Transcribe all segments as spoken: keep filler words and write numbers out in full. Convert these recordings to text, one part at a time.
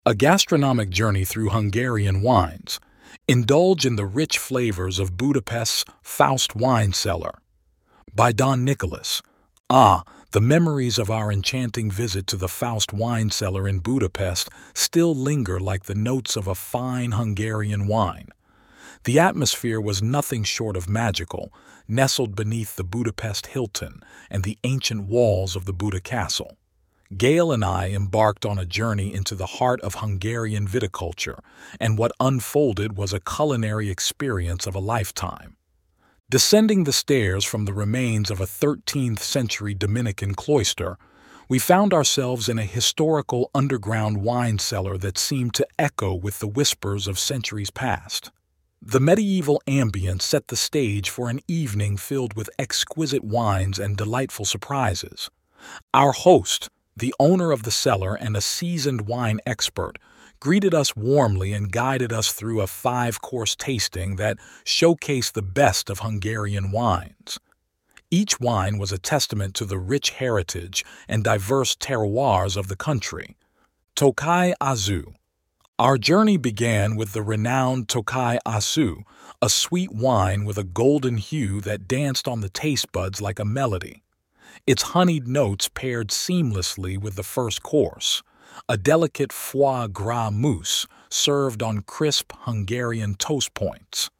A gastronomic journey through Hungarian wines. Indulge in the rich flavors of Budapest's Faust wine cellar. By Don Nicholas. Ah, the memories of our enchanting visit to the Faust wine cellar in Budapest still linger like the notes of a fine Hungarian wine. The atmosphere was nothing short of magical, nestled beneath the Budapest Hilton and the ancient walls of the Buda Castle. Gail and I embarked on a journey into the heart of Hungarian viticulture, and what unfolded was a culinary experience of a lifetime. Descending the stairs from the remains of a thirteenth century Dominican cloister, we found ourselves in a historical underground wine cellar that seemed to echo with the whispers of centuries past. The medieval ambience set the stage for an evening filled with exquisite wines and delightful surprises. Our host, the owner of the cellar and a seasoned wine expert, greeted us warmly and guided us through a five-course tasting that showcased the best of Hungarian wines. Each wine was a testament to the rich heritage and diverse terroirs of the country. Tokaj Asszú. Our journey began with the renowned Tokaj Asszú, a sweet wine with a golden hue that danced on the taste buds like a melody. Its honeyed notes paired seamlessly with the first course, a delicate foie gras mousse served on crisp Hungarian toast points.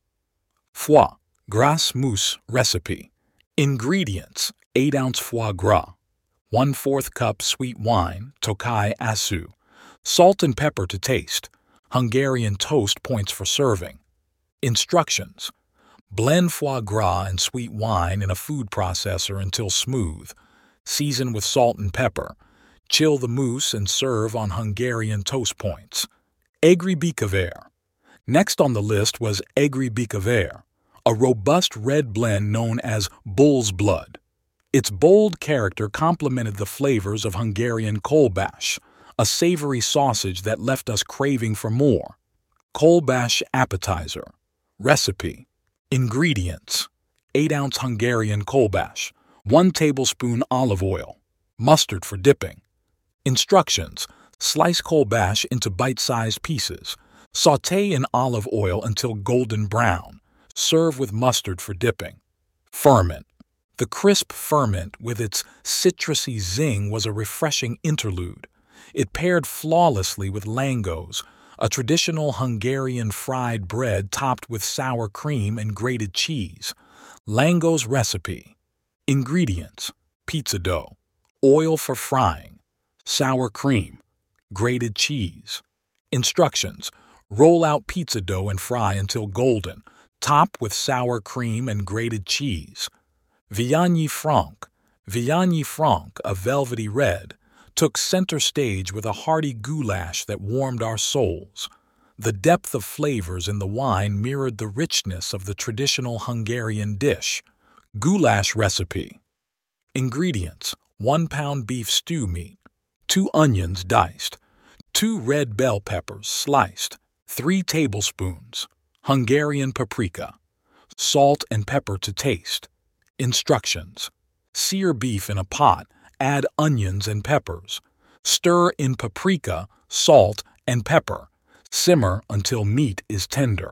Foie gras mousse recipe. Ingredients: eight ounce foie gras, one fourth cup sweet wine, Tokaj Asszú, salt and pepper to taste, Hungarian toast points for serving. Instructions: blend foie gras and sweet wine in a food processor until smooth. Season with salt and pepper. Chill the mousse and serve on Hungarian toast points. Egri Békever. Next on the list was Egri Békever, a robust red blend known as bull's blood. Its bold character complemented the flavors of Hungarian kolbász, a savory sausage that left us craving for more. Kolbász appetizer. Recipe. Ingredients: eight ounce Hungarian kolbász, one tablespoon olive oil, mustard for dipping. Instructions: slice kolbász into bite-sized pieces. Sauté in olive oil until golden brown. Serve with mustard for dipping. Ferment. The crisp ferment with its citrusy zing was a refreshing interlude. It paired flawlessly with langos, a traditional Hungarian fried bread topped with sour cream and grated cheese. Langos recipe. Ingredients: pizza dough, oil for frying, sour cream, grated cheese. Instructions: roll out pizza dough and fry until golden, top with sour cream and grated cheese. Viognier Franc. Viognier Franc, a velvety red, took center stage with a hearty goulash that warmed our souls. The depth of flavors in the wine mirrored the richness of the traditional Hungarian dish. Goulash recipe. Ingredients: one pound beef stew meat, two onions diced, two red bell peppers sliced, three tablespoons, Hungarian paprika, salt and pepper to taste. Instructions: sear beef in a pot, add onions and peppers. Stir in paprika, salt, and pepper. Simmer until meat is tender.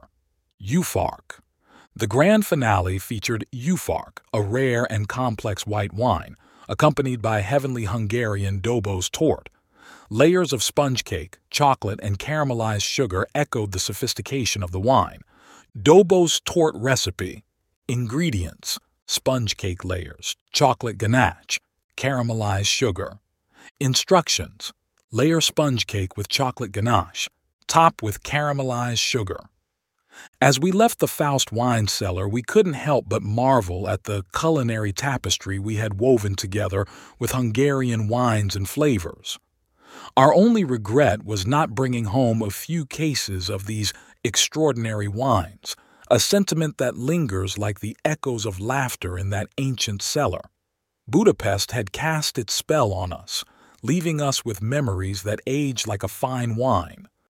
Jófark. The grand finale featured Jófark, a rare and complex white wine, accompanied by heavenly Hungarian Dobos Tort. Layers of sponge cake, chocolate, and caramelized sugar echoed the sophistication of the wine. Dobos Tort recipe. Ingredients: sponge cake layers, chocolate ganache, caramelized sugar. Instructions: layer sponge cake with chocolate ganache, top with caramelized sugar. As we left the Faust wine cellar, we couldn't help but marvel at the culinary tapestry we had woven together with Hungarian wines and flavors. Our only regret was not bringing home a few cases of these extraordinary wines, a sentiment that lingers like the echoes of laughter in that ancient cellar. Budapest had cast its spell on us, leaving us with memories that age like a fine wine.